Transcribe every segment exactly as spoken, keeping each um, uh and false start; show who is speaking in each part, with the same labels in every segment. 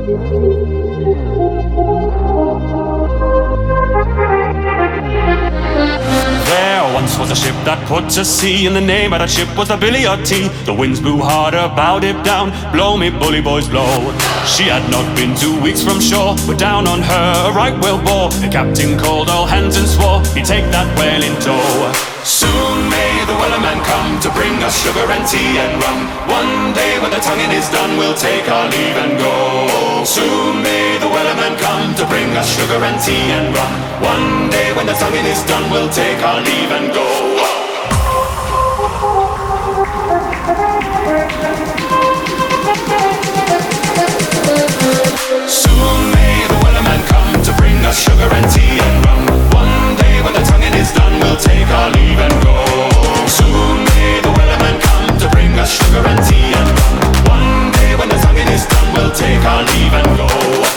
Speaker 1: There once was a ship that put to sea, and the name of that ship was the Billy O' Tea. The winds blew harder, bowed it down, blow me bully boys blow. She had not been two weeks from shore, but down on her a right whale bore. The captain called all hands and swore he'd take that whale in tow. Soon may the wellerman come to bring us sugar and tea and rum. One day when the tonguing is done, we'll take our leave and go. Soon may the wellerman come to bring us sugar and tea and rum. One day when the tonguing is done, we'll take our leave and go. Soon may the wellerman come to bring us sugar and tea and rum. One day when the tonguing is done, we'll take our leave and go. Soon may the wellerman come to bring us sugar and tea and rum. One day when the tonguing is done, we'll take our leave and go.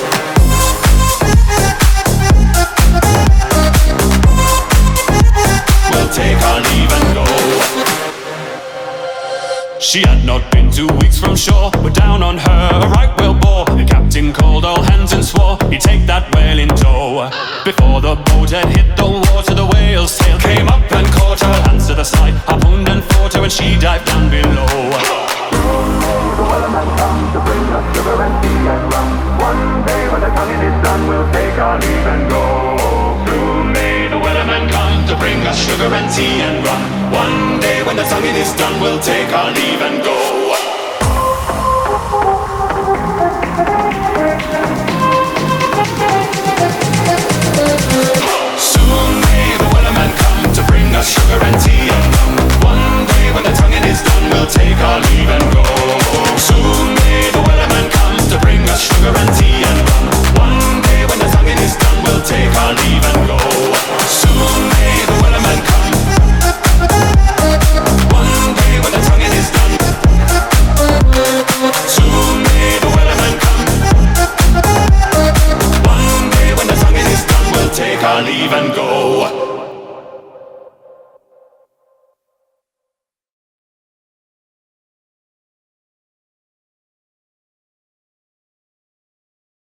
Speaker 1: We'll take our leave and go. She had not been two weeks from shore, but down on her a right whale bore. The captain called all hands and swore he'd take that whale in tow. Before the boat had hit the water, the whale's tail came up and caught her. Hands to the side, harpooned and fought her, and she dived down below.